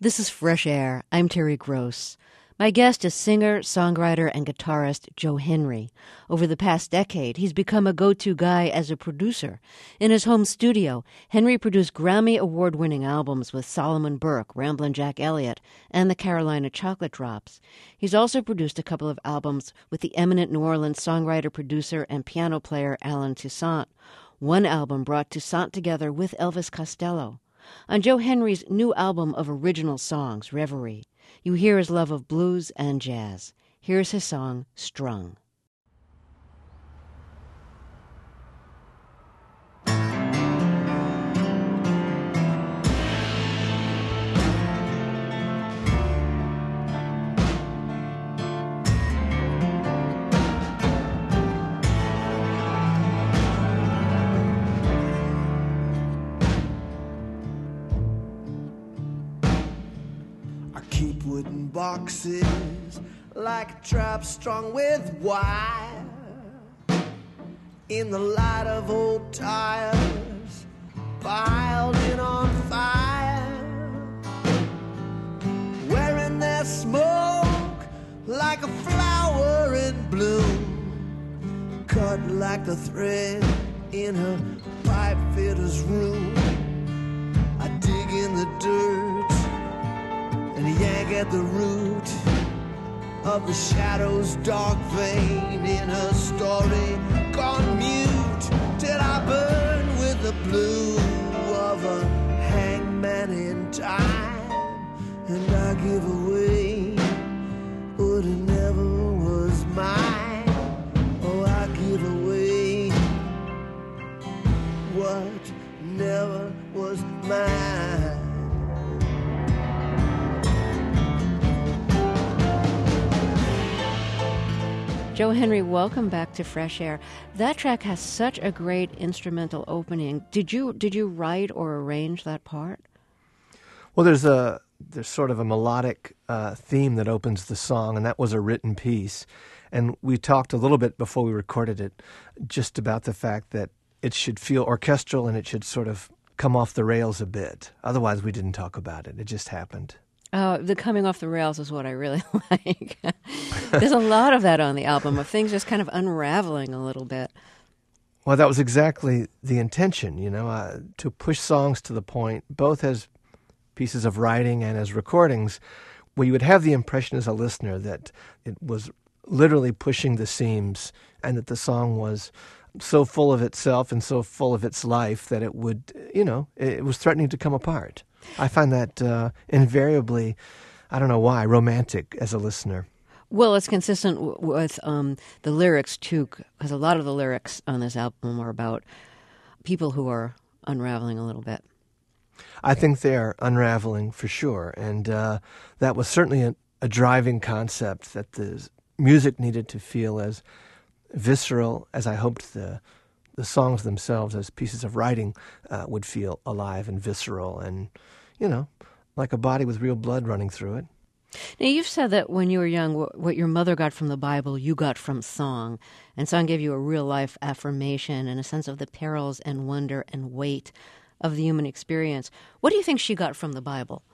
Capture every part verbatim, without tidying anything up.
This is Fresh Air. I'm Terry Gross. My guest is singer, songwriter, and guitarist Joe Henry. Over the past decade, he's become a go-to guy as a producer. In his home studio, Henry produced Grammy Award-winning albums with Solomon Burke, Ramblin' Jack Elliott, and the Carolina Chocolate Drops. He's also produced a couple of albums with the eminent New Orleans songwriter, producer, and piano player Allen Toussaint. One album brought Toussaint together with Elvis Costello. On Joe Henry's new album of original songs, Reverie, you hear his love of blues and jazz. Here's his song, Strung. Wooden boxes like a trap strung with wire in the light of old tires piled in on fire, wearing their smoke like a flower in bloom, cut like the thread in her pipe fitter's room. I dig in the dirt and yank at the root of the shadow's dark vein in her story gone mute, till I burn with the blue of a hangman in time, and I give away what never was mine. Oh, I give away what never was mine. Joe Henry, welcome back to Fresh Air. That track has such a great instrumental opening. Did you did you write or arrange that part? Well, there's a there's sort of a melodic uh, theme that opens the song, and that was a written piece. And we talked a little bit before we recorded it just about the fact that it should feel orchestral and it should sort of come off the rails a bit. Otherwise, we didn't talk about it. It just happened. Oh, the coming off the rails is what I really like. There's a lot of that on the album, of things just kind of unraveling a little bit. Well, that was exactly the intention, you know, uh, to push songs to the point, both as pieces of writing and as recordings, where you would have the impression as a listener that it was literally pushing the seams and that the song was so full of itself and so full of its life that it would, you know, it was threatening to come apart. I find that uh, invariably, I don't know why, romantic as a listener. Well, it's consistent w- with um, the lyrics, too, because a lot of the lyrics on this album are about people who are unraveling a little bit. I think they're unraveling for sure, and uh, that was certainly a, a driving concept, that the music needed to feel as visceral as I hoped the the songs themselves as pieces of writing uh, would feel alive and visceral and, you know, like a body with real blood running through it. Now, you've said that when you were young, what your mother got from the Bible, you got from song. And song gave you a real-life affirmation and a sense of the perils and wonder and weight of the human experience. What do you think she got from the Bible?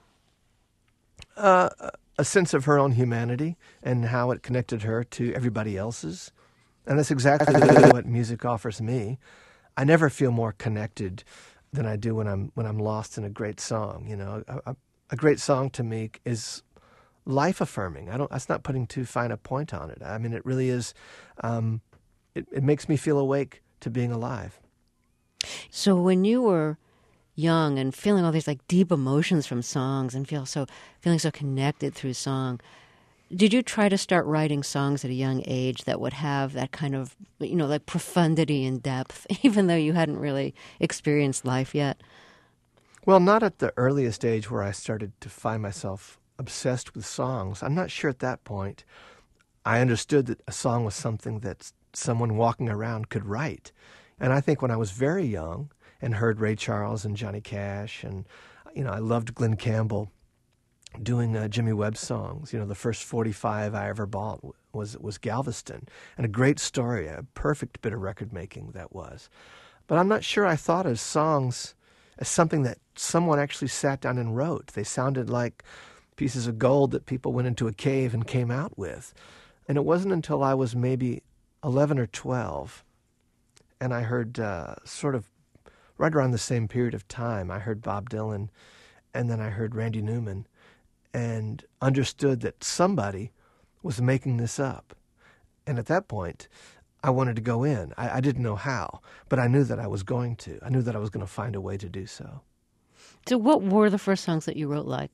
Uh, a sense of her own humanity and how it connected her to everybody else's. And that's exactly what music offers me. I never feel more connected than I do when I'm when I'm lost in a great song. You know, a, a great song to me is life affirming. I don't. That's not putting too fine a point on it. I mean, it really is. Um, it, it makes me feel awake to being alive. So when you were young and feeling all these like deep emotions from songs and feel so feeling so connected through song, did you try to start writing songs at a young age that would have that kind of, you know, like profundity and depth, even though you hadn't really experienced life yet? Well, not at the earliest age where I started to find myself obsessed with songs. I'm not sure at that point. I understood that a song was something that someone walking around could write. And I think when I was very young and heard Ray Charles and Johnny Cash, and, you know, I loved Glenn Campbell doing uh, Jimmy Webb songs. You know, the first forty-five I ever bought was was Galveston, and a great story, a perfect bit of record making that was. But I'm not sure I thought of songs as something that someone actually sat down and wrote. They sounded like pieces of gold that people went into a cave and came out with. And it wasn't until I was maybe eleven or twelve, and I heard uh, sort of right around the same period of time, I heard Bob Dylan, and then I heard Randy Newman, and understood that somebody was making this up. And at that point, I wanted to go in. I, I didn't know how, but I knew that I was going to. I knew that I was going to find a way to do so. So what were the first songs that you wrote like?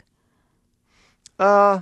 Uh,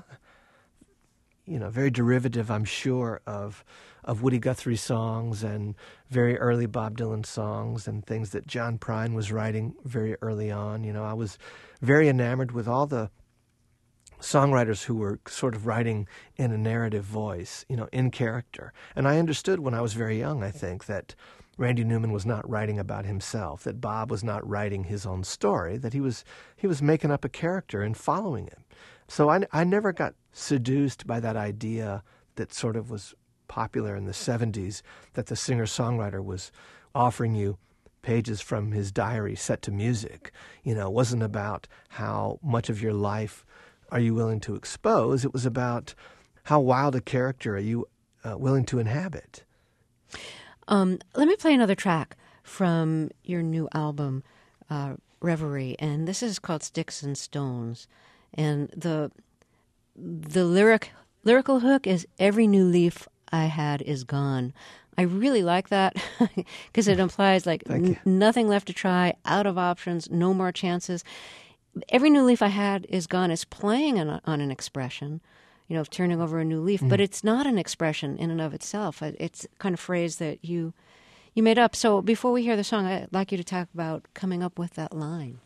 you know, very derivative, I'm sure, of of Woody Guthrie songs and very early Bob Dylan songs and things that John Prine was writing very early on. You know, I was very enamored with all the songwriters who were sort of writing in a narrative voice, you know, in character. And I understood when I was very young, I think, that Randy Newman was not writing about himself, that Bob was not writing his own story, that he was he was making up a character and following him. So I, I never got seduced by that idea that sort of was popular in the seventies, that the singer-songwriter was offering you pages from his diary set to music. You know, it wasn't about how much of your life are you willing to expose. It was about how wild a character are you uh, willing to inhabit. Um, let me play another track from your new album, uh, Reverie, and this is called Sticks and Stones. And the the lyric lyrical hook is "Every new leaf I had is gone." I really like that because it implies like n- nothing left to try, out of options, no more chances. Every new leaf I had is gone is playing on, on an expression, you know, of turning over a new leaf, mm. but it's not an expression in and of itself. It's kind of phrase that you you made up. So before we hear the song, I'd like you to talk about coming up with that line.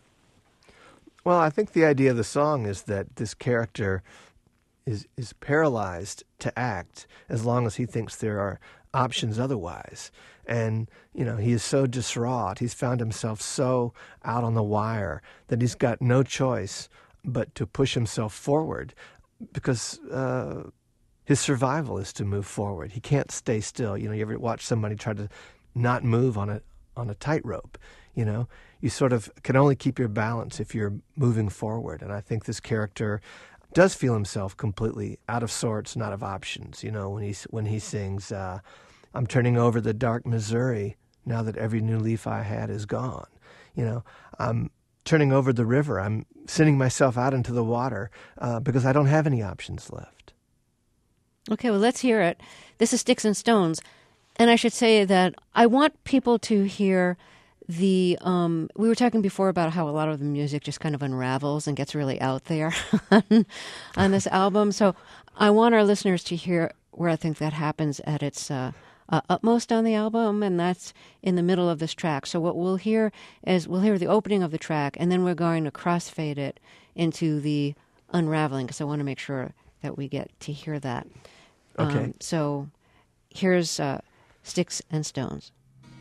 Well, I think the idea of the song is that this character is is paralyzed to act as long as he thinks there are options otherwise. And, you know, he is so distraught. He's found himself so out on the wire that he's got no choice but to push himself forward because uh, his survival is to move forward. He can't stay still. You know, you ever watch somebody try to not move on a on a tightrope, you know? You sort of can only keep your balance if you're moving forward. And I think this character does feel himself completely out of sorts, not of options. You know, when he, when he sings, uh, I'm turning over the dark Missouri now that every new leaf I had is gone. You know, I'm turning over the river. I'm sending myself out into the water uh, because I don't have any options left. Okay, well, let's hear it. This is Sticks and Stones. And I should say that I want people to hear the, um, we were talking before about how a lot of the music just kind of unravels and gets really out there on, on this album. So I want our listeners to hear where I think that happens at its uh, uh, utmost on the album, and that's in the middle of this track. So what we'll hear is we'll hear the opening of the track, and then we're going to crossfade it into the unraveling, because I want to make sure that we get to hear that. Okay. Um, so here's uh, Sticks and Stones.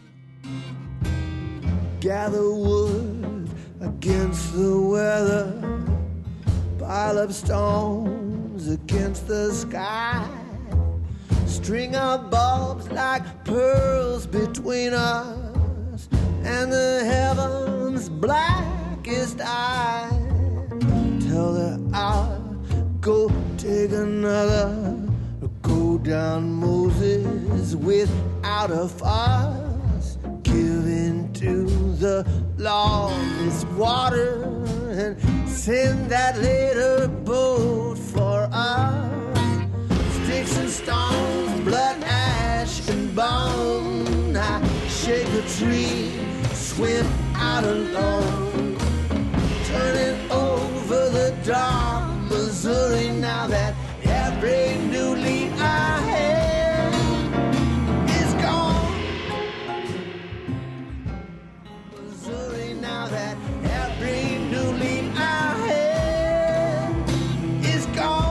Gather wood against the weather, pile up stones against the sky, string up bulbs like pearls between us and the heavens' blackest eye. Tell her I'll go take another, or go down Moses without a fuss, give in to the law of this water and send that later boat for us. Sticks and stones, blood, ash, and bone. I shake a tree, swim out alone, turning over the dark Missouri now that every new leaf I had is gone. Missouri now that every new leaf I had is gone.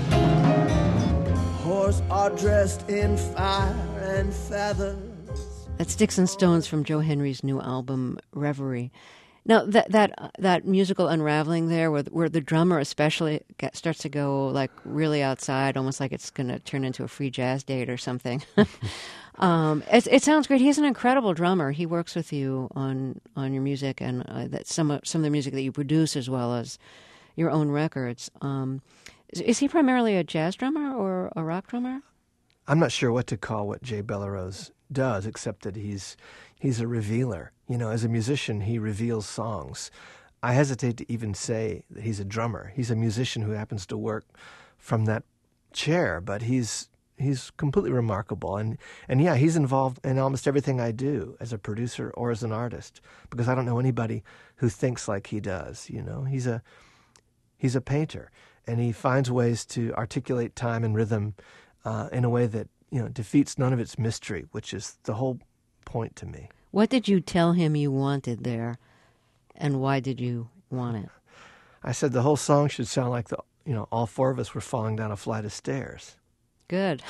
Are dressed in fire and feathers, That's Sticks and Stones from Joe Henry's new album, Reverie. Now, that that that musical unraveling there, where, where the drummer especially get, starts to go like really outside, almost like it's going to turn into a free jazz date or something. um, it, it sounds great. He's an incredible drummer. He works with you on on your music and uh, that some of, some of the music that you produce as well as your own records. Um, is, is he primarily a jazz drummer or a rock drummer? I'm not sure what to call what Jay Bellerose does, except that he's he's a revealer. You know, as a musician, he reveals songs. I hesitate to even say that he's a drummer. He's a musician who happens to work from that chair, but he's he's completely remarkable. And, and yeah, he's involved in almost everything I do as a producer or as an artist, because I don't know anybody who thinks like he does, you know. He's a he's a painter, and he finds ways to articulate time and rhythm uh, in a way that, you know, defeats none of its mystery, which is the whole point to me. What did you tell him you wanted there, and why did you want it? I said the whole song should sound like the you know all four of us were falling down a flight of stairs. Good.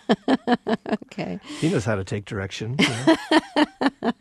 Okay. He knows how to take direction. You know?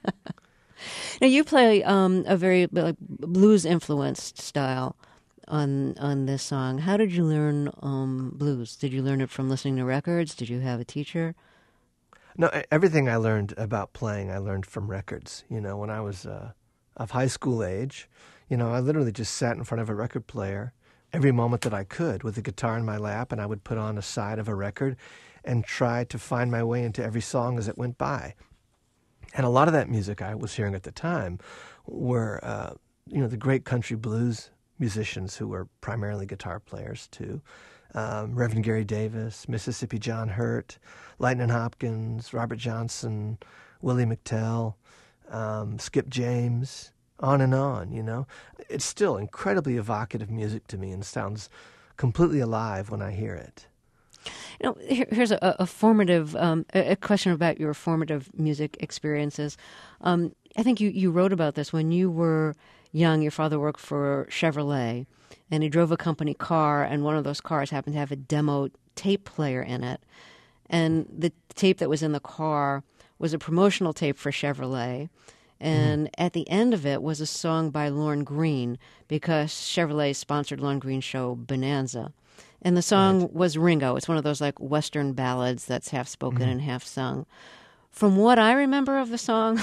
Now you play um, a very like, blues-influenced style on on this song. How did you learn um, blues? Did you learn it from listening to records? Did you have a teacher? No, everything I learned about playing, I learned from records. You know, when I was uh, of high school age, you know, I literally just sat in front of a record player every moment that I could with a guitar in my lap, and I would put on a side of a record and try to find my way into every song as it went by. And a lot of that music I was hearing at the time were, uh, you know, the great country blues musicians who were primarily guitar players too. Um, Reverend Gary Davis, Mississippi John Hurt, Lightnin' Hopkins, Robert Johnson, Willie McTell, um, Skip James, on and on, you know. It's still incredibly evocative music to me and sounds completely alive when I hear it. You know, here, here's a, a formative, um, a question about your formative music experiences. Um, I think you, you wrote about this when you were young. Your father worked for Chevrolet, and he drove a company car, and one of those cars happened to have a demo tape player in it. And the tape that was in the car was a promotional tape for Chevrolet. And mm-hmm. at the end of it was a song by Lorne Greene, because Chevrolet sponsored Lorne Greene's show Bonanza. And the song right. was Ringo. It's one of those like Western ballads that's half spoken mm-hmm. and half sung. From what I remember of the song,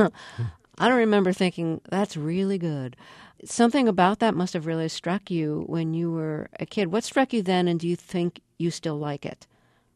I don't remember thinking, that's really good. Something about that must have really struck you when you were a kid. What struck you then, and do you think you still like it?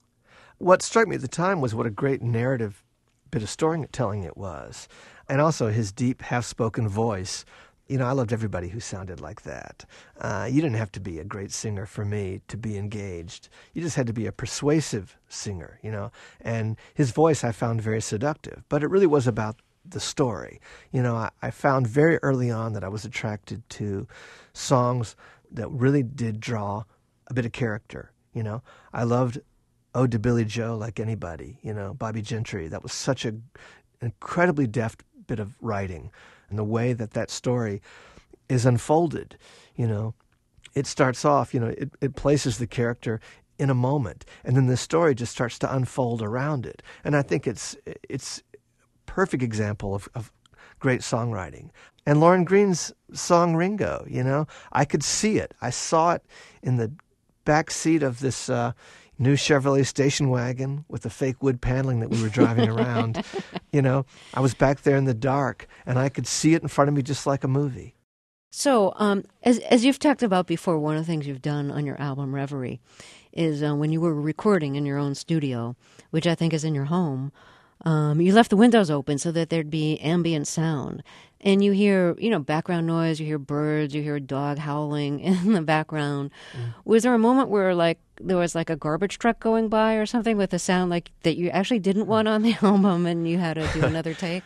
What struck me at the time was what a great narrative bit of storytelling it was. And also his deep, half-spoken voice. You know, I loved everybody who sounded like that. Uh, you didn't have to be a great singer for me to be engaged. You just had to be a persuasive singer, you know. And his voice I found very seductive. But it really was about the story. You know, I, I found very early on that I was attracted to songs that really did draw a bit of character, you know. I loved Ode to Billy Joe like anybody, you know, Bobby Gentry. That was such a incredibly deft bit of writing, and the way that that story is unfolded, you know, it starts off, you know, it, it places the character in a moment, and then the story just starts to unfold around it. And I think it's it's a perfect example of, of great songwriting. And Lorne Greene's song Ringo, you know, I could see it. I saw it in the back seat of this uh, new Chevrolet station wagon with the fake wood paneling that we were driving around. You know, I was back there in the dark, and I could see it in front of me just like a movie. So, um, as as you've talked about before, one of the things you've done on your album Reverie is uh, when you were recording in your own studio, which I think is in your home, um, you left the windows open so that there'd be ambient sound. And you hear, you know, background noise, you hear birds, you hear a dog howling in the background. Mm. Was there a moment where, like, there was, like, a garbage truck going by or something with a sound, like, that you actually didn't want on the album and you had to do another take?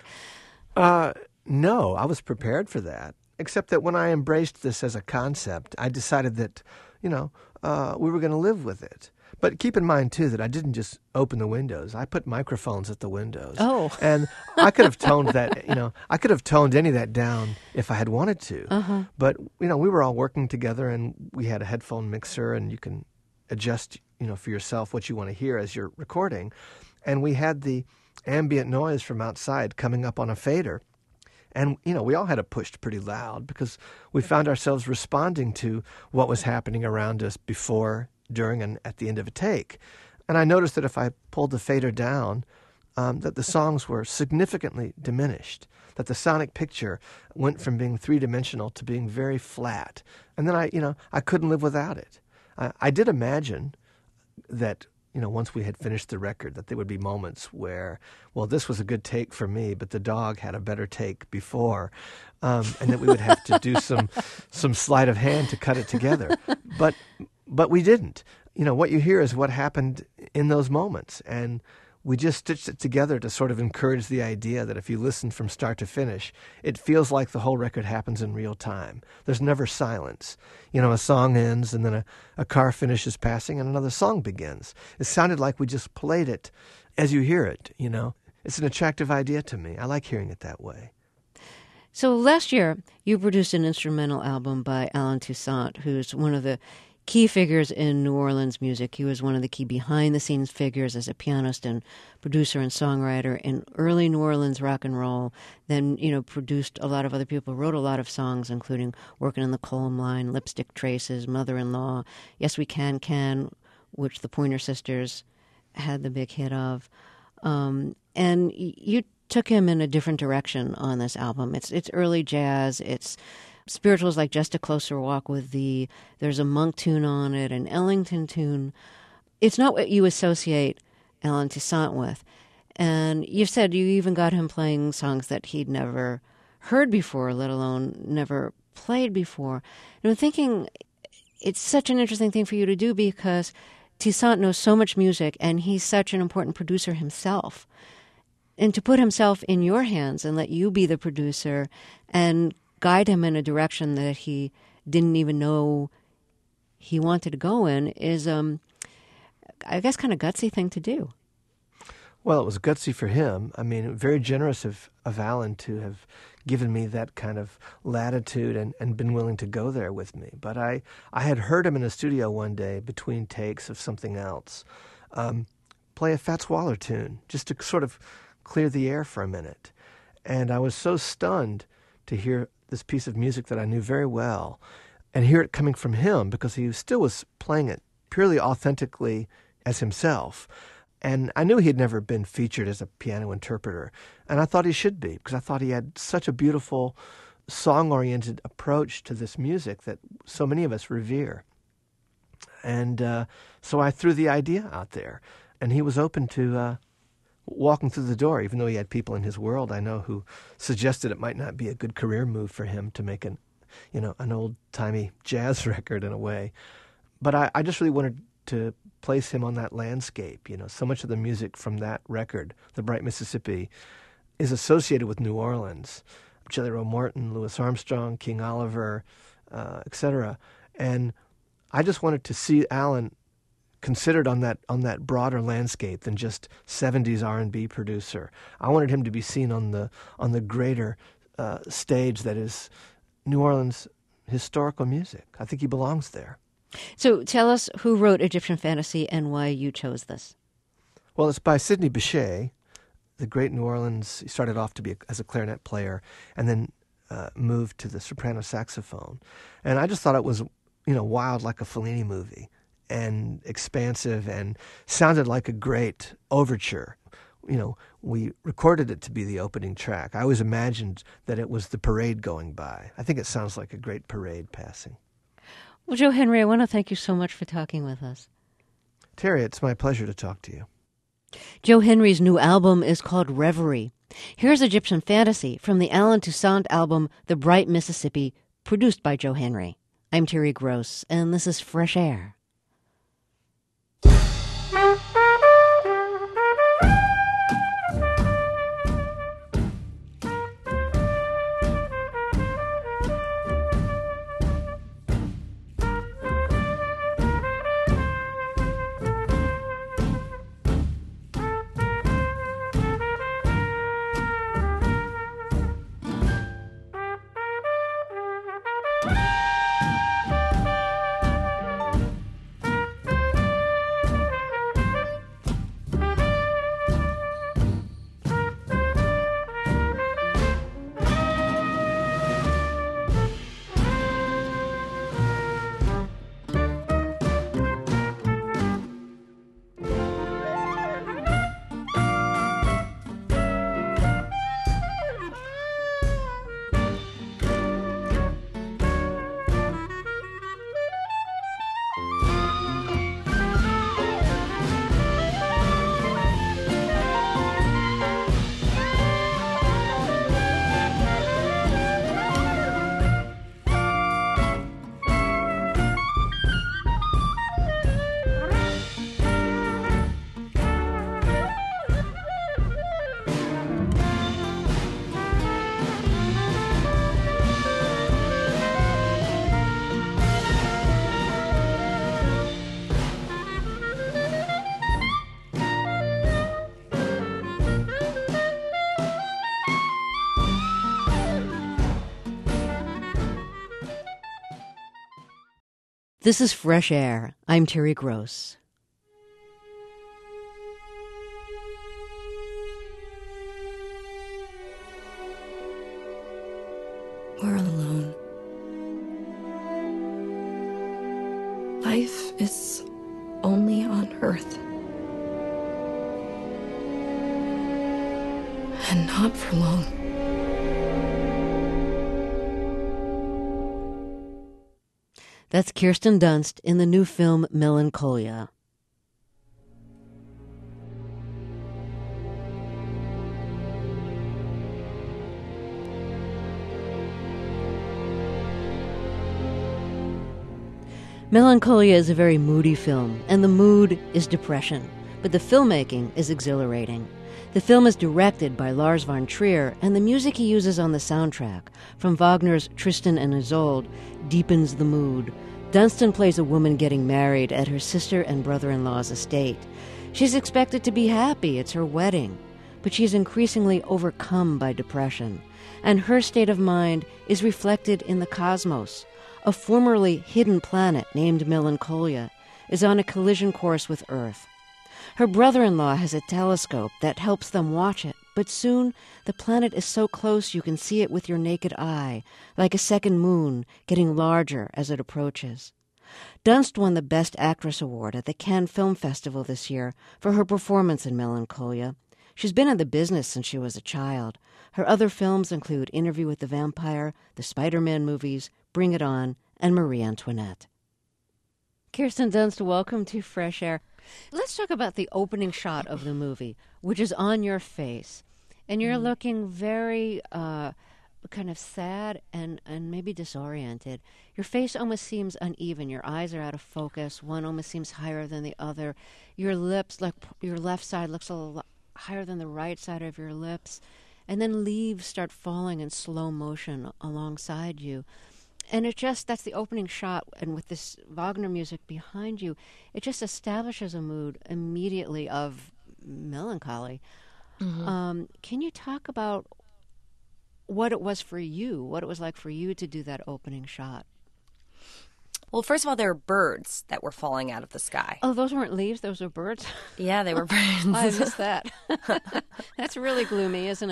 Uh, no, I was prepared for that, except that when I embraced this as a concept, I decided that, you know, uh, we were going to live with it. But keep in mind, too, that I didn't just open the windows. I put microphones at the windows. Oh. And I could have toned that, you know, I could have toned any of that down if I had wanted to. Uh-huh. But, you know, we were all working together, and we had a headphone mixer, and you can adjust, you know, for yourself what you want to hear as you're recording. And we had the ambient noise from outside coming up on a fader. And, you know, we all had it pushed pretty loud because we found ourselves responding to what was happening around us before, during, and at the end of a take. And I noticed that if I pulled the fader down, um, that the songs were significantly diminished, that the sonic picture went from being three-dimensional to being very flat. And then I, you know, I couldn't live without it. I, I did imagine that, you know, once we had finished the record, that there would be moments where, well, this was a good take for me, but the dog had a better take before, um, and that we would have to do some some sleight of hand to cut it together. But but we didn't. You know, what you hear is what happened in those moments, and we just stitched it together to sort of encourage the idea that if you listen from start to finish, it feels like the whole record happens in real time. There's never silence. You know, a song ends and then a, a car finishes passing and another song begins. It sounded like we just played it as you hear it, you know. It's an attractive idea to me. I like hearing it that way. So last year, you produced an instrumental album by Allen Toussaint, who's one of the key figures in New Orleans music. He was one of the key behind-the-scenes figures as a pianist and producer and songwriter in early New Orleans rock and roll. Then, you know, produced a lot of other people, wrote a lot of songs, including Working in the Coal Mine, Lipstick Traces, Mother-in-Law, Yes We Can Can, which the Pointer Sisters had the big hit of. Um, and you took him in a different direction on this album. It's it's early jazz. It's spirituals like Just a Closer Walk with Thee. There's a Monk tune on it, an Ellington tune. It's not what you associate Allen Toussaint with. And you said you even got him playing songs that he'd never heard before, let alone never played before. And I'm thinking it's such an interesting thing for you to do because Toussaint knows so much music and he's such an important producer himself. And to put himself in your hands and let you be the producer and guide him in a direction that he didn't even know he wanted to go in is, um, I guess, kind of gutsy thing to do. Well, it was gutsy for him. I mean, very generous of, of Allen to have given me that kind of latitude and, and been willing to go there with me. But I, I had heard him in the studio one day between takes of something else, um, play a Fats Waller tune just to sort of clear the air for a minute. And I was so stunned to hear this piece of music that I knew very well and hear it coming from him because he still was playing it purely authentically as himself. And I knew he had never been featured as a piano interpreter. And I thought he should be because I thought he had such a beautiful song-oriented approach to this music that so many of us revere. And uh, so I threw the idea out there. And he was open to uh, walking through the door, even though he had people in his world, I know, who suggested it might not be a good career move for him to make an, you know, an old-timey jazz record in a way. But I, I just really wanted to place him on that landscape. You know, so much of the music from that record, The Bright Mississippi, is associated with New Orleans. Jelly Roll Morton, Louis Armstrong, King Oliver, uh, et cetera. And I just wanted to see Allen considered on that on that broader landscape than just seventies R and B producer. I wanted him to be seen on the on the greater uh, stage that is New Orleans historical music. I think he belongs there. So tell us who wrote Egyptian Fantasy and why you chose this. Well, it's by Sidney Bechet, the great New Orleans. He started off to be a, as a clarinet player and then uh, moved to the soprano saxophone. And I just thought it was, you know, wild like a Fellini movie, and expansive and sounded like a great overture. You know, we recorded it to be the opening track. I always imagined that it was the parade going by. I think it sounds like a great parade passing. Well, Joe Henry, I want to thank you so much for talking with us. Terry, it's my pleasure to talk to you. Joe Henry's new album is called Reverie. Here's Egyptian Fantasy from the Allen Toussaint album The Bright Mississippi, produced by Joe Henry. I'm Terry Gross, and this is Fresh Air. This is Fresh Air. I'm Terry Gross. We're alone. Life is only on Earth. And not for long. That's Kirsten Dunst in the new film Melancholia. Melancholia is a very moody film, and the mood is depression, but the filmmaking is exhilarating. The film is directed by Lars von Trier, and the music he uses on the soundtrack, from Wagner's Tristan and Isolde, deepens the mood. Dunstan plays a woman getting married at her sister and brother-in-law's estate. She's expected to be happy, it's her wedding, but she's increasingly overcome by depression, and her state of mind is reflected in the cosmos. A formerly hidden planet named Melancholia is on a collision course with Earth. Her brother-in-law has a telescope that helps them watch it, but soon the planet is so close you can see it with your naked eye, like a second moon getting larger as it approaches. Dunst won the Best Actress Award at the Cannes Film Festival this year for her performance in Melancholia. She's been in the business since she was a child. Her other films include Interview with the Vampire, the Spider-Man movies, Bring It On, and Marie Antoinette. Kirsten Dunst, welcome to Fresh Air. Let's talk about the opening shot of the movie, which is on your face. And you're mm. looking very uh, kind of sad and, and maybe disoriented. Your face almost seems uneven. Your eyes are out of focus. One almost seems higher than the other. Your lips, like your left side looks a little higher than the right side of your lips. And then leaves start falling in slow motion alongside you. And it just, that's the opening shot, and with this Wagner music behind you, it just establishes a mood immediately of melancholy. Mm-hmm. Um, can you talk about what it was for you, what it was like for you to do that opening shot? Well, first of all, there were birds that were falling out of the sky. Oh, those weren't leaves, those were birds? Yeah, they were birds. I missed that. That's really gloomy, isn't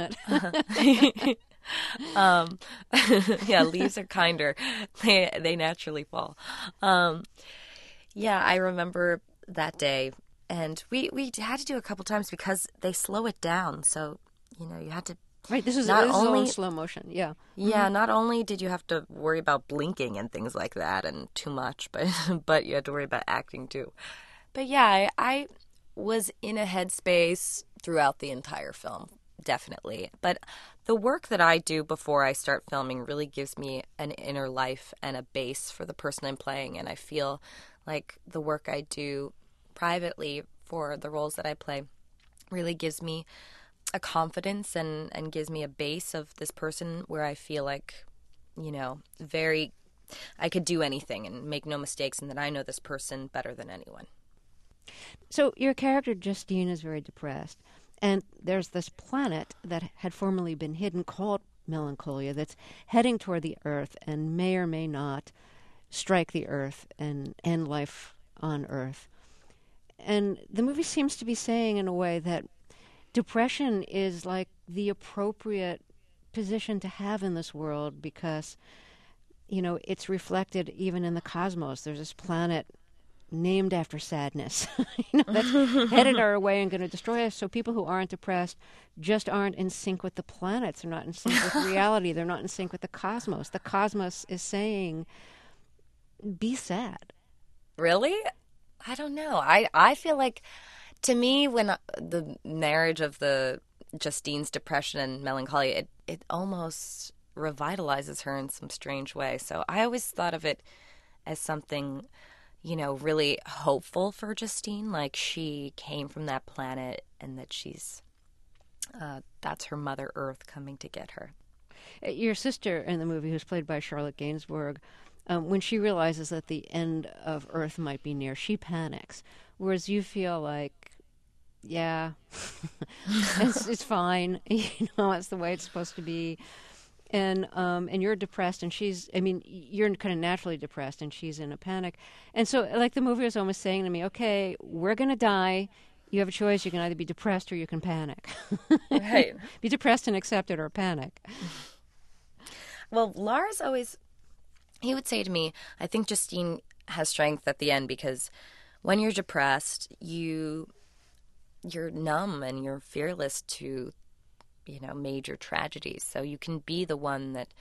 it? um, yeah, leaves are kinder. They they naturally fall. Um, yeah, I remember that day, and we, we had to do it a couple times because they slow it down. So, you know, you had to. Right, this is, not this only, is all in slow motion, yeah. Yeah, Mm-hmm. Not only did you have to worry about blinking and things like that and too much, but but you had to worry about acting too. But yeah, I, I was in a headspace throughout the entire film, definitely. But the work that I do before I start filming really gives me an inner life and a base for the person I'm playing, and I feel like the work I do privately for the roles that I play really gives me a confidence and, and gives me a base of this person where I feel like, you know, very, I could do anything and make no mistakes, and that I know this person better than anyone. So your character, Justine, is very depressed, and there's this planet that had formerly been hidden called Melancholia that's heading toward the Earth and may or may not strike the Earth and end life on Earth. And the movie seems to be saying in a way that depression is like the appropriate position to have in this world because, you know, it's reflected even in the cosmos. There's this planet named after sadness, you know, that's headed our way and going to destroy us. So people who aren't depressed just aren't in sync with the planets. They're not in sync with reality. They're not in sync with the cosmos. The cosmos is saying, be sad. Really? I don't know. I, I feel like, to me, when the marriage of the Justine's depression and melancholy, it, it almost revitalizes her in some strange way. So I always thought of it as something, you know, really hopeful for Justine. Like she came from that planet and that she's, uh, that's her Mother Earth coming to get her. Your sister in the movie, who's played by Charlotte Gainsbourg, um, when she realizes that the end of Earth might be near, she panics. Whereas you feel like, yeah, it's, it's fine. You know, it's the way it's supposed to be. and um, and you're depressed, and she's, I mean, you're kind of naturally depressed, and she's in a panic. And so, like, the movie was almost saying to me, okay, we're going to die. You have a choice. You can either be depressed or you can panic. Right. Be depressed and accept it, or panic. Well, Lars always, he would say to me, I think Justine has strength at the end because when you're depressed, you, you're numb and you're fearless to, you know, major tragedies. So you can be the one that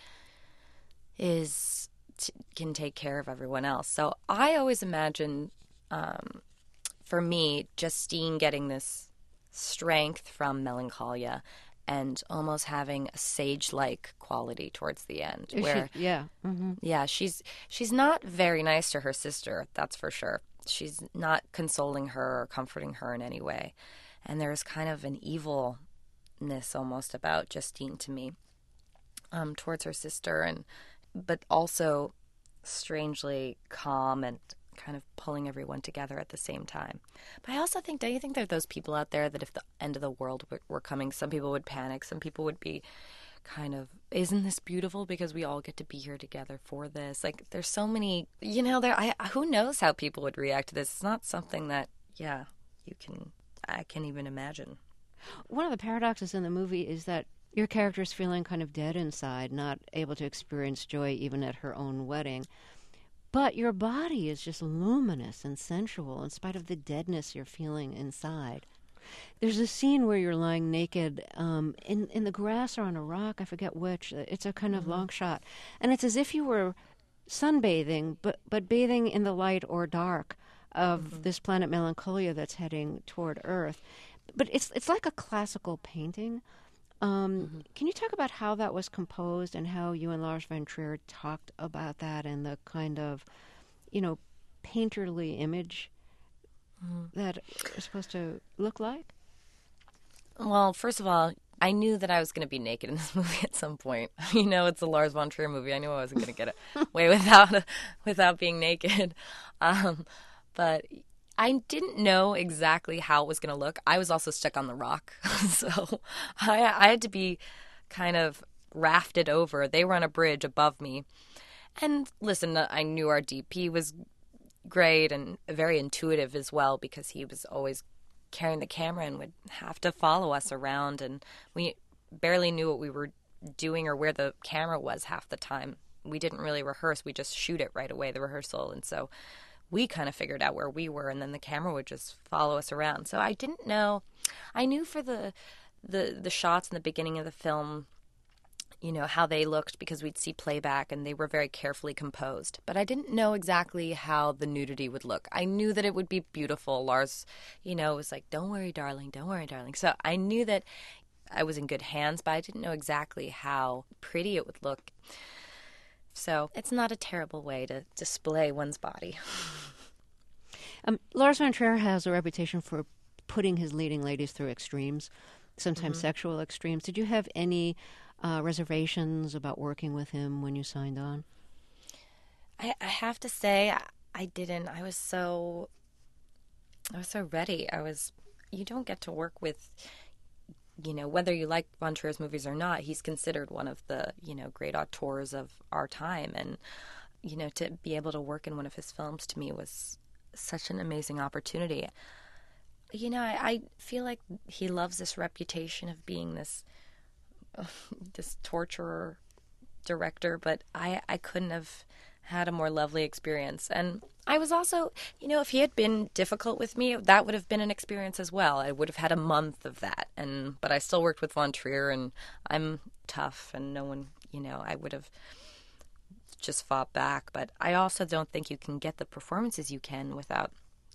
is, t- can take care of everyone else. So I always imagine, um, for me, Justine getting this strength from Melancholia and almost having a sage-like quality towards the end. Where, She, yeah. Mm-hmm. yeah, she's she's not very nice to her sister, that's for sure. She's not consoling her or comforting her in any way. And there's kind of an evilness almost about Justine to me, um, towards her sister, and but also strangely calm and kind of pulling everyone together at the same time. But I also think, don't you think there are those people out there that if the end of the world were, were coming, some people would panic, some people would be kind of, isn't this beautiful because we all get to be here together for this? Like, there's so many, you know, there. I who knows how people would react to this. It's not something that, yeah, you can, I can't even imagine. One of the paradoxes in the movie is that your character is feeling kind of dead inside, not able to experience joy even at her own wedding. But your body is just luminous and sensual in spite of the deadness you're feeling inside. There's a scene where you're lying naked um, in, in the grass or on a rock, I forget which. It's a kind of mm-hmm. long shot. And it's as if you were sunbathing, but, but bathing in the light or dark of mm-hmm. this planet Melancholia that's heading toward Earth. But it's it's like a classical painting. Um, mm-hmm. Can you talk about how that was composed and how you and Lars von Trier talked about that and the kind of, you know, painterly image mm-hmm. that it's supposed to look like? Well, first of all, I knew that I was going to be naked in this movie at some point. You know, it's a Lars von Trier movie. I knew I wasn't going to get away without without being naked. Um, but I didn't know exactly how it was going to look. I was also stuck on the rock, so I, I had to be kind of rafted over. They were on a bridge above me. And listen, I knew our D P was great and very intuitive as well because he was always carrying the camera and would have to follow us around. And we barely knew what we were doing or where the camera was half the time. We didn't really rehearse. We just shoot it right away, the rehearsal. And so we kind of figured out where we were, and then the camera would just follow us around. So I didn't know. I knew for the the the shots in the beginning of the film, you know, how they looked because we'd see playback, and they were very carefully composed. But I didn't know exactly how the nudity would look. I knew that it would be beautiful. Lars, you know, was like, "Don't worry, darling. Don't worry, darling." So I knew that I was in good hands, but I didn't know exactly how pretty it would look. So it's not a terrible way to display one's body. Um, Lars von Trier has a reputation for putting his leading ladies through extremes, sometimes mm-hmm. sexual extremes. Did you have any uh, reservations about working with him when you signed on? I, I have to say, I, I didn't. I was so, I was so ready. I was, you don't get to work with, you know, whether you like von Trier's movies or not, he's considered one of the, you know, great auteurs of our time. And, you know, to be able to work in one of his films to me was such an amazing opportunity. You know, I, I feel like he loves this reputation of being this, uh, this torturer director, but I, I couldn't have had a more lovely experience. And I was also, you know, if he had been difficult with me, that would have been an experience as well. I would have had a month of that. And but I still worked with von Trier, and I'm tough, and no one, you know, I would have just fought back. But I also don't think you can get the performances you can without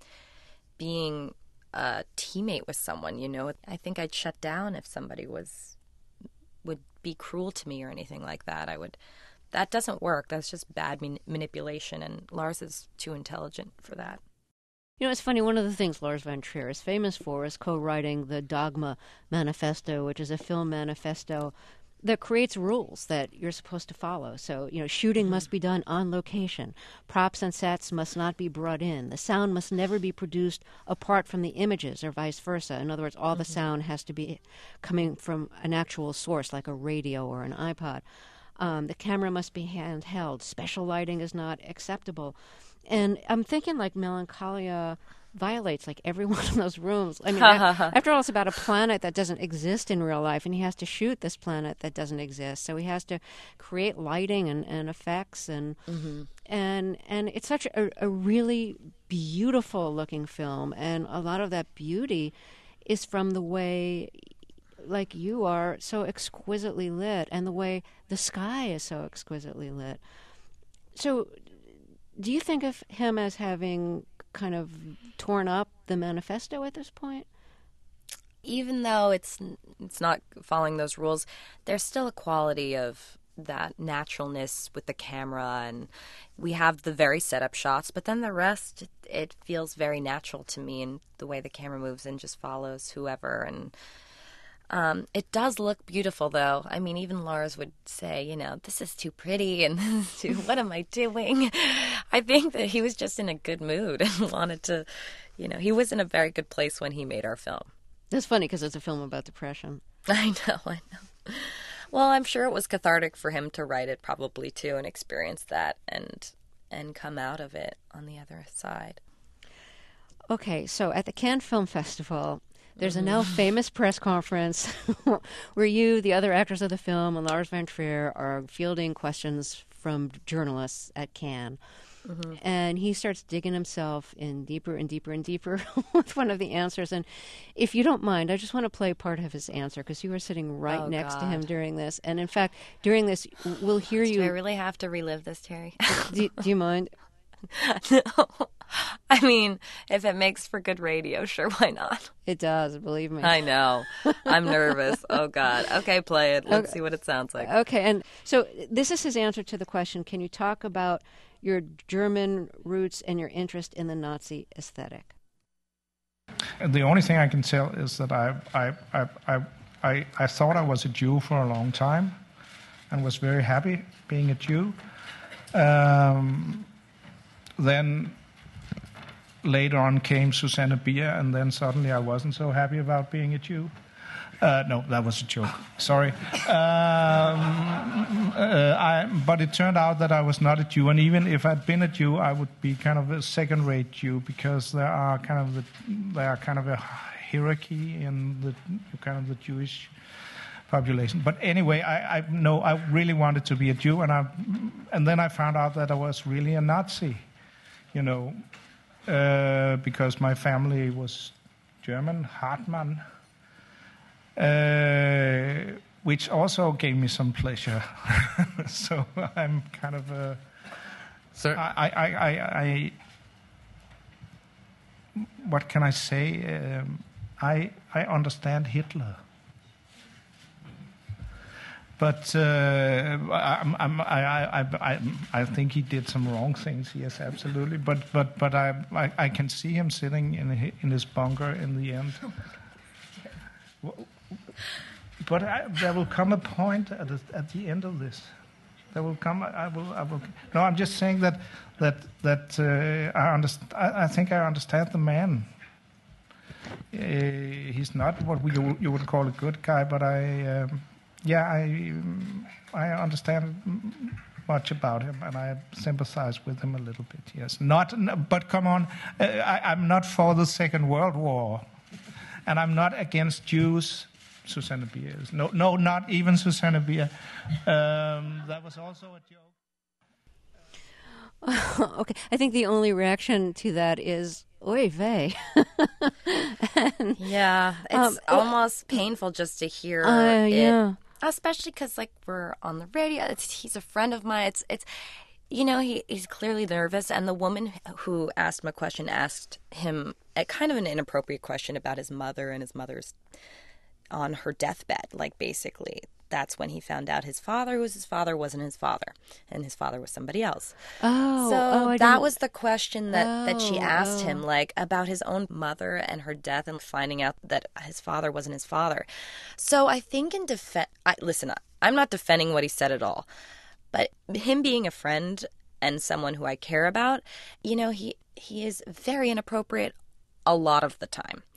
being a teammate with someone, you know. I think I'd shut down if somebody was would be cruel to me or anything like that. I would... That doesn't work. That's just bad man- manipulation, and Lars is too intelligent for that. You know, it's funny, one of the things Lars von Trier is famous for is co-writing the Dogma Manifesto, which is a film manifesto that creates rules that you're supposed to follow. So, you know, shooting mm-hmm. must be done on location. Props and sets must not be brought in. The sound must never be produced apart from the images or vice versa. In other words, all mm-hmm. the sound has to be coming from an actual source like a radio or an iPod. Um, the camera must be handheld. Special lighting is not acceptable. And I'm thinking like Melancholia violates like every one of those rooms. I mean, a- after all, it's about a planet that doesn't exist in real life, and he has to shoot this planet that doesn't exist. So he has to create lighting and, and effects, and Mm-hmm. and and it's such a, a really beautiful looking film, and a lot of that beauty is from the way, like you are, so exquisitely lit, and the way the sky is so exquisitely lit. So, do you think of him as having kind of torn up the manifesto at this point? Even though it's it's not following those rules, there's still a quality of that naturalness with the camera, and we have the very setup shots, but then the rest, it feels very natural to me, and the way the camera moves and just follows whoever. And um, it does look beautiful, though. I mean, even Lars would say, you know, this is too pretty, and this is too, what am I doing? I think that he was just in a good mood and wanted to, you know, he was in a very good place when he made our film. It's funny because it's a film about depression. I know, I know. Well, I'm sure it was cathartic for him to write it probably too, and experience that and and come out of it on the other side. Okay, so at the Cannes Film Festival, there's a now famous press conference where you, the other actors of the film, and Lars von Trier are fielding questions from journalists at Cannes. Mm-hmm. And he starts digging himself in deeper and deeper and deeper with one of the answers. And if you don't mind, I just want to play part of his answer, because you were sitting right oh, next God. to him during this. And in fact, during this, we'll hear you. Do I really have to relive this, Terry? do, do you mind? No. I mean, if it makes for good radio, sure, why not? It does, believe me. I know. I'm nervous. Oh, God. Okay, play it. Let's Okay. see what it sounds like. Okay, and so this is his answer to the question, can you talk about your German roots and your interest in the Nazi aesthetic? The only thing I can tell is that I, I, I, I, I, I thought I was a Jew for a long time and was very happy being a Jew. Um, then later on came Susanne Bier, and then suddenly I wasn't so happy about being a Jew. Uh, no, that was a joke. Sorry. Um, uh, I, but it turned out that I was not a Jew, and even if I'd been a Jew, I would be kind of a second-rate Jew, because there are kind of the, there are kind of a hierarchy in the kind of the Jewish population. But anyway, I, I no, I really wanted to be a Jew, and I, and then I found out that I was really a Nazi, you know, uh, because my family was German, Hartmann. Uh, which also gave me some pleasure. So I'm kind of a... Sir? I, I, I, I, what can I say? Um, I, I understand Hitler. But uh, I'm, I'm, I, I, I, I think he did some wrong things, yes, absolutely. But, but, but I, I, I can see him sitting in, in his bunker in the end. But I, there will come a point at the, at the end of this. There will come. I will. I will. No, I'm just saying that that that uh, I understand. I, I think I understand the man. Uh, he's not what we, you would call a good guy, but I, um, yeah, I I understand much about him, and I sympathize with him a little bit. Yes, not. But come on, uh, I, I'm not for the Second World War. And I'm not against Jews. Susanne Bier is. No, no, not even Susanne Bier. Um, that was also a joke. Okay, I think the only reaction to that is, oy vey. And, yeah, it's um, almost painful just to hear uh, it. Yeah. Especially because, like, we're on the radio. It's, he's a friend of mine. It's, it's, you know, he, he's clearly nervous. And the woman who asked him a question asked him a kind of an inappropriate question about his mother, and his mother's on her deathbed. Like, basically, that's when he found out his father, who was his father, wasn't his father, and his father was somebody else. Oh, so oh, I that didn't- was the question that, Oh, that she asked oh. him, like, about his own mother and her death, and finding out that his father wasn't his father. So I think in defense, I, listen, I'm not defending what he said at all, but him being a friend and someone who I care about, you know, he he is very inappropriate a lot of the time.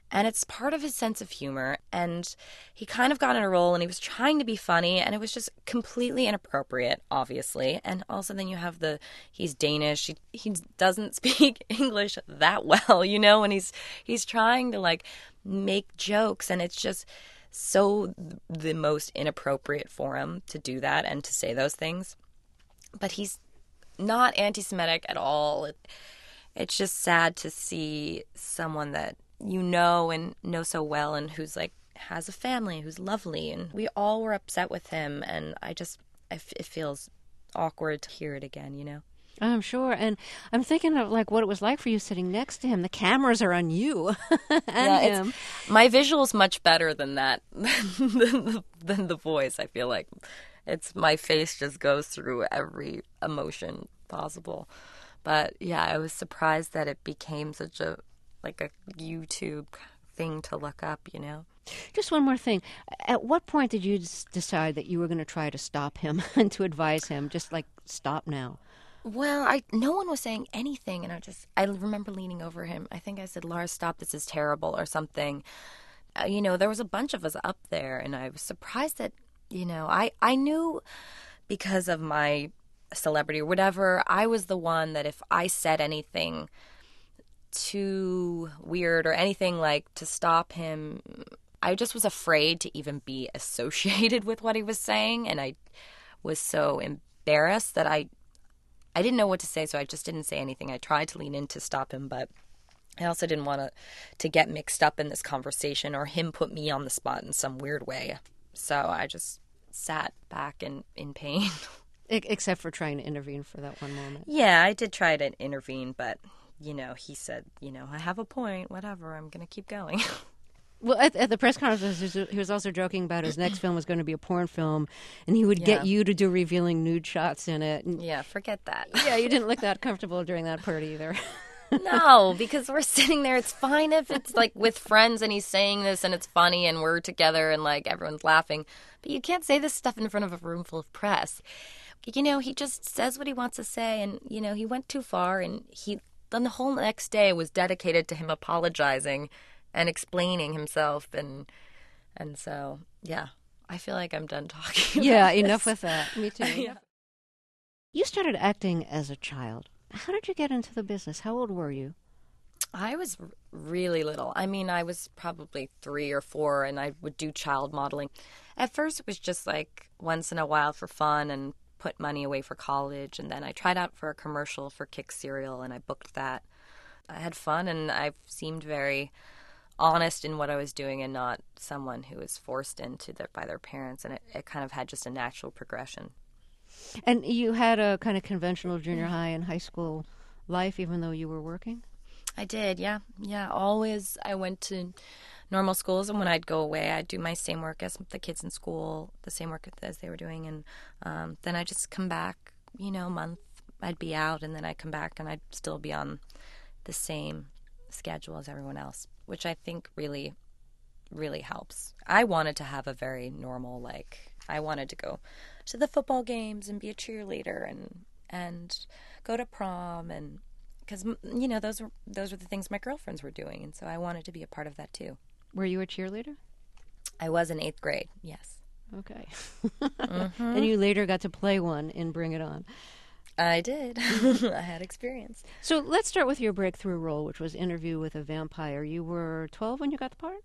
And it's part of his sense of humor. And he kind of got in a role and he was trying to be funny, and it was just completely inappropriate, obviously. And also then you have the, he's Danish. He, he doesn't speak English that well, you know, and he's, he's trying to like make jokes, and it's just so the most inappropriate for him to do that and to say those things. But he's not anti-Semitic at all. It, it's just sad to see someone that you know and know so well and who's like has a family, who's lovely, and we all were upset with him, and I just I f- it feels awkward to hear it again, you know. I'm sure, and I'm thinking of like what it was like for you sitting next to him. The cameras are on you and yeah, him. It's, my visual's much better than that than the, than the voice. I feel like it's my face just goes through every emotion possible. But yeah, I was surprised that it became such a like a YouTube thing to look up, you know. Just one more thing. At what point did you decide that you were going to try to stop him and to advise him, just like, stop now? Well, I no one was saying anything, and I just I remember leaning over him. I think I said, "Lars, stop! This is terrible," or something. Uh, you know, there was a bunch of us up there, and I was surprised that, you know, I I knew because of my celebrity or whatever, I was the one that if I said anything too weird or anything like to stop him, I just was afraid to even be associated with what he was saying, and I was so embarrassed that I I didn't know what to say, so I just didn't say anything. I tried to lean in to stop him, but I also didn't want to to get mixed up in this conversation or him put me on the spot in some weird way. So I just sat back in, in pain. Except for trying to intervene for that one moment. Yeah, I did try to intervene, but, you know, he said, you know, I have a point, whatever, I'm going to keep going. Well, at, at the press conference, he was also joking about his next film was going to be a porn film, and he would Yeah. get you to do revealing nude shots in it. And, Yeah, forget that. yeah, you didn't look that comfortable during that part either. No, because we're sitting there. It's fine if it's like with friends and he's saying this and it's funny and we're together and like everyone's laughing. But you can't say this stuff in front of a room full of press. You know, he just says what he wants to say, and, you know, he went too far, and he then the whole next day was dedicated to him apologizing and explaining himself, and and so, yeah, I feel like I'm done talking. Yeah, about enough this. with that. Me too. Yeah. You started acting as a child. How did you get into the business? How old were you? I was r- really little. I mean, I was probably three or four, and I would do child modeling. At first, it was just like once in a while for fun and put money away for college, and then I tried out for a commercial for Kick cereal, and I booked that. I had fun, and I seemed very honest in what I was doing and not someone who was forced into their, by their parents, and it, it kind of had just a natural progression. And you had a kind of conventional junior high and high school life, even though you were working? I did, yeah. Yeah, always I went to normal schools, and when I'd go away, I'd do my same work as the kids in school, the same work as they were doing, and um, then I'd just come back, you know, a month, I'd be out, and then I'd come back, and I'd still be on the same schedule as everyone else, which I think really, really helps. I wanted to have a very normal, like, I wanted to go to the football games and be a cheerleader and and go to prom, and because, you know, those were those were the things my girlfriends were doing, and so I wanted to be a part of that too. Were you a cheerleader? I was in eighth grade, yes. Okay. Mm-hmm. And you later got to play one in Bring It On. I did. I had experience. So let's start with your breakthrough role, which was Interview with a Vampire. You were twelve when you got the part?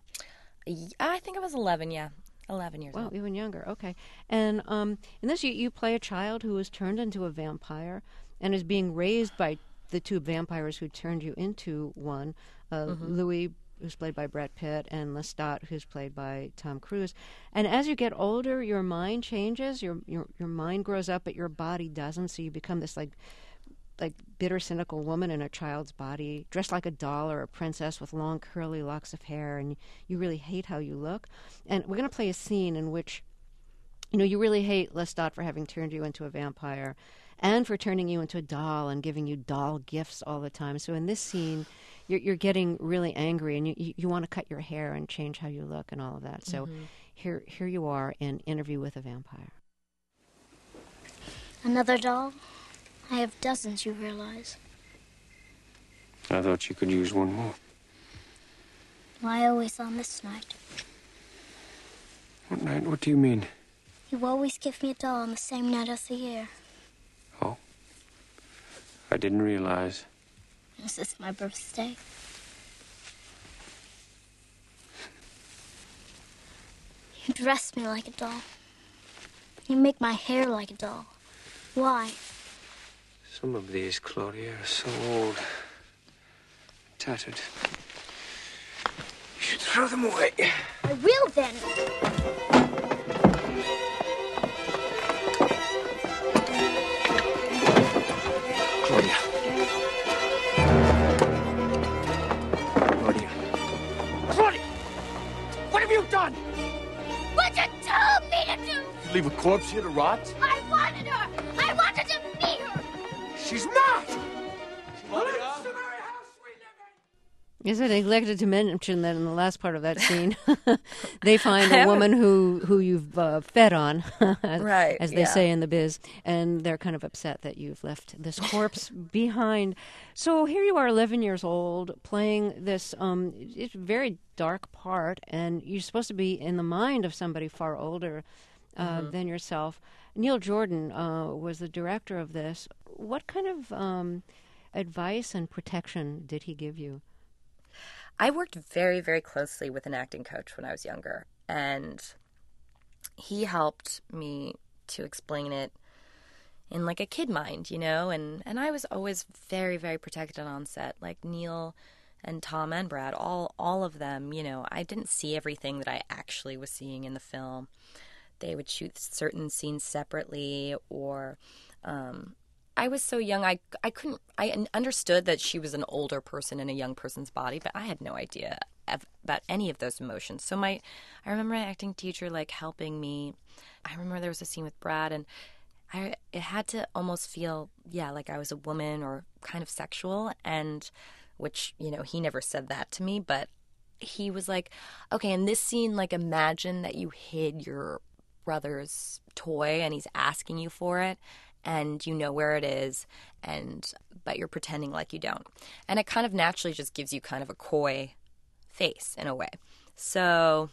I think I was eleven, yeah. eleven years Well, old. even younger. Okay. And um, in this, you, you play a child who was turned into a vampire and is being raised by the two vampires who turned you into one, uh, Mm-hmm. Louis, who's played by Brad Pitt, and Lestat, who's played by Tom Cruise. And as you get older, your mind changes. Your your your mind grows up, but your body doesn't. So you become this like like bitter, cynical woman in a child's body, dressed like a doll or a princess with long, curly locks of hair, and you really hate how you look. And we're going to play a scene in which, you know, you really hate Lestat for having turned you into a vampire and for turning you into a doll and giving you doll gifts all the time. So in this scene, you're, you're getting really angry, and you, you, you want to cut your hair and change how you look and all of that. So Mm-hmm. here, here you are in Interview with a Vampire. Another doll? I have dozens, you realize. I thought you could use one more. Why always on this night? What night? What do you mean? You always give me a doll on the same night of the year. Oh. I didn't realize. Is this my birthday? You dress me like a doll. You make my hair like a doll. Why? Some of these, Claudia, are so old. Tattered. You should throw them away. I will then. Claudia. Claudia. Claudia! What have you done? What you told me to do! You leave a corpse here to rot? I wanted her! I wanted to meet her! She's not! Claudia! Yes, I neglected to mention that in the last part of that scene, they find a woman who, who you've uh, fed on, as, right, as they yeah. say in the biz, and they're kind of upset that you've left this corpse behind. So here you are, eleven years old, playing this um, it's a very dark part, and you're supposed to be in the mind of somebody far older uh, mm-hmm. than yourself. Neil Jordan uh, was the director of this. What kind of um, advice and protection did he give you? I worked very, very closely with an acting coach when I was younger, and he helped me to explain it in like a kid mind, you know, and, and I was always very, very protected on set, like Neil and Tom and Brad, all, all of them, you know, I didn't see everything that I actually was seeing in the film. They would shoot certain scenes separately, or um, I was so young, I, I couldn't, I understood that she was an older person in a young person's body, but I had no idea of, about any of those emotions. So my, I remember my acting teacher, like, helping me. I remember there was a scene with Brad, and I, it had to almost feel, yeah, like I was a woman or kind of sexual, and which, you know, he never said that to me, but he was like, okay, in this scene, like, imagine that you hid your brother's toy and he's asking you for it, and you know where it is, and but you're pretending like you don't. And it kind of naturally just gives you kind of a coy face in a way. So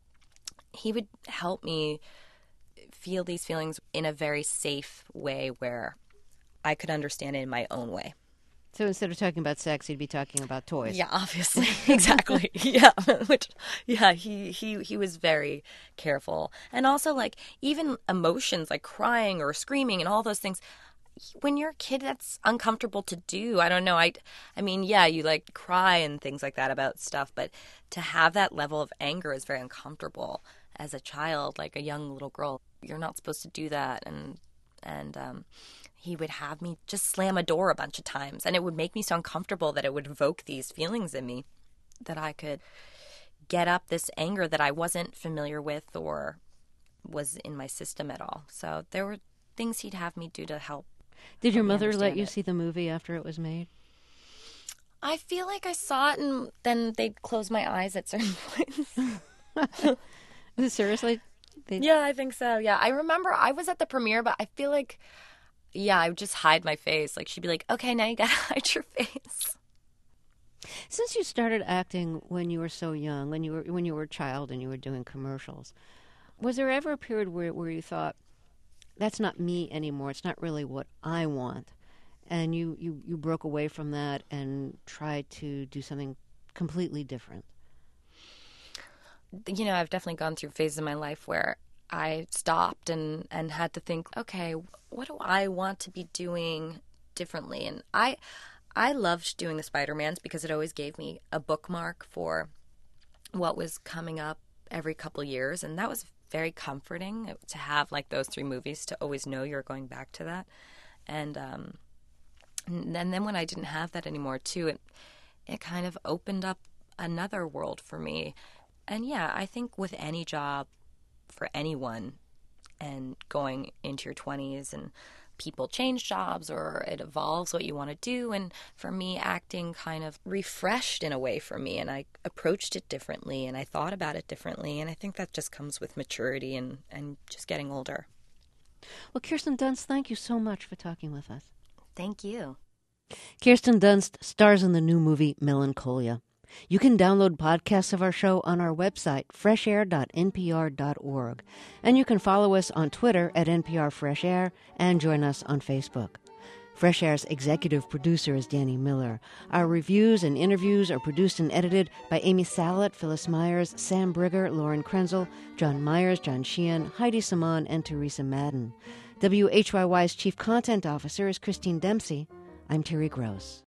he would help me feel these feelings in a very safe way where I could understand it in my own way. So instead of talking about sex, he'd be talking about toys. Yeah, obviously. Exactly. Yeah. Which, yeah, he, he, he was very careful. And also, like, even emotions like crying or screaming and all those things, when you're a kid, that's uncomfortable to do. I don't know. I, I mean, yeah, you like cry and things like that about stuff, but to have that level of anger is very uncomfortable as a child, like a young little girl. You're not supposed to do that. And, and, um, he would have me just slam a door a bunch of times, and it would make me so uncomfortable that it would evoke these feelings in me, that I could get up this anger that I wasn't familiar with or was in my system at all. So there were things he'd have me do to help. Did your mother let you it. see the movie after it was made? I feel like I saw it, and then they'd close my eyes at certain points. Seriously? They... Yeah, I think so. Yeah, I remember I was at the premiere, but I feel like, yeah, I would just hide my face. Like, she'd be like, okay, now you gotta hide your face. Since you started acting when you were so young, when you were when you were a child and you were doing commercials, was there ever a period where where you thought, that's not me anymore, it's not really what I want, and you, you, you broke away from that and tried to do something completely different? You know, I've definitely gone through phases in my life where I stopped and, and had to think, okay, what do I want to be doing differently? And I I loved doing the Spider-Mans because it always gave me a bookmark for what was coming up every couple of years. And that was very comforting to have, like, those three movies, to always know you're going back to that. And, um, and then when I didn't have that anymore, too, it it kind of opened up another world for me. And, yeah, I think with any job for anyone, and going into your twenties, and people change jobs or it evolves what you want to do. And for me, acting kind of refreshed in a way for me, and I approached it differently and I thought about it differently. And I think that just comes with maturity and, and just getting older. Well, Kirsten Dunst, thank you so much for talking with us. Thank you. Kirsten Dunst stars in the new movie Melancholia. You can download podcasts of our show on our website, fresh air dot n p r dot org. And you can follow us on Twitter at N P R Fresh Air and join us on Facebook. Fresh Air's executive producer is Danny Miller. Our reviews and interviews are produced and edited by Amy Salet, Phyllis Myers, Sam Brigger, Lauren Krenzel, John Myers, John Sheehan, Heidi Simon, and Teresa Madden. W H Y Y's chief content officer is Christine Dempsey. I'm Terry Gross.